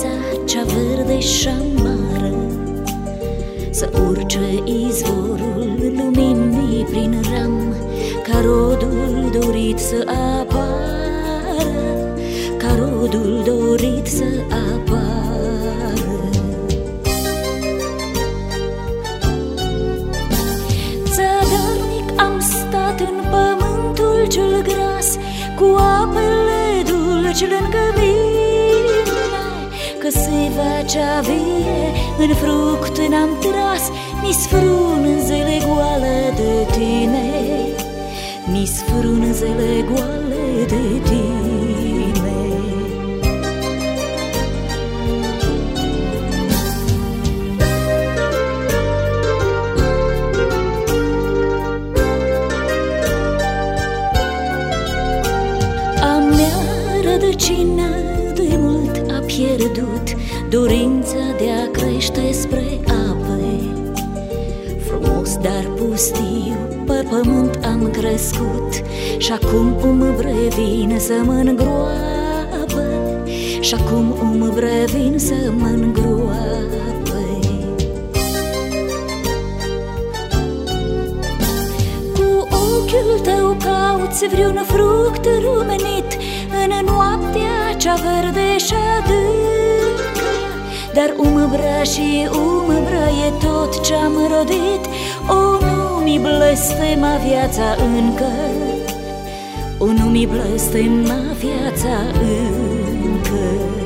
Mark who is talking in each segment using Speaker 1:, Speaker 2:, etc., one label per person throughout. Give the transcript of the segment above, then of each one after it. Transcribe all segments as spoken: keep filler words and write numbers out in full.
Speaker 1: dorința cea verde și amară, să urce izvorul luminii prin ram, ca rodul dorit să apară, ca rodul dorit să apară. Țădărnic am stat în pământul cel gras, cu apele dulci lângă mine, că seva cea vie în fruct n-am tras, mi-s frunzele goale de tine, mi-s frunzele goale de tine. A mea rădăcină de mult a pierdut dorința de a crește spre ape. Frumos, dar pustiu, pe pământ am crescut, și acum umbre vin să mă îngroapă, și acum umbre vin să mă îngroapă. Cu ochiul tău cauți vreun fruct rumenit în noaptea cea verde și adâncă, dar umbră și umbră e tot ce-am rodit. O, nu-mi blestema viața încă, o, nu-mi blestema viața încă.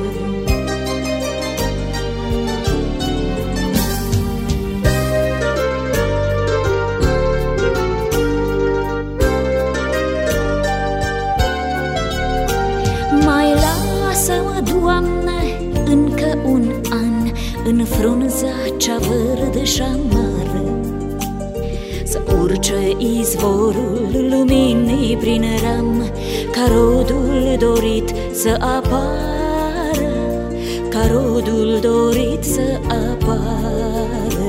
Speaker 1: Mai lasă-mă, Doamne, încă un an în frunza cea verde și amară, să urce izvorul luminii prin ram, ca rodul dorit să apară, ca rodul dorit să apară.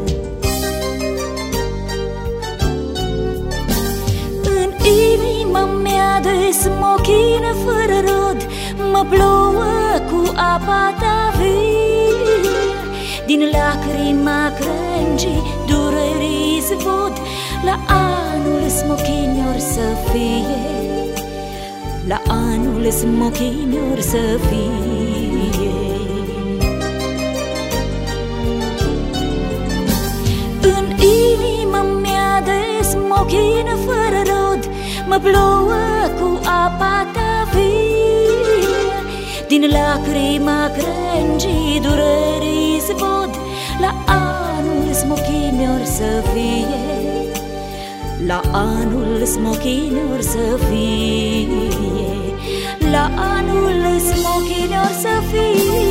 Speaker 1: În inima mea de smochină fără rod, mă plouă cu apa ta vie, din lacrima crengii durerii izvod. La anul smochinior să fie, la anul smochinior să fie. În inima mea de smochină fără rod, mă plouă cu apa ta vie, din lacrima crengii durerii izvod. La anul smochinior să fie, la anul smochinior să fie, la anul smochinior să fie.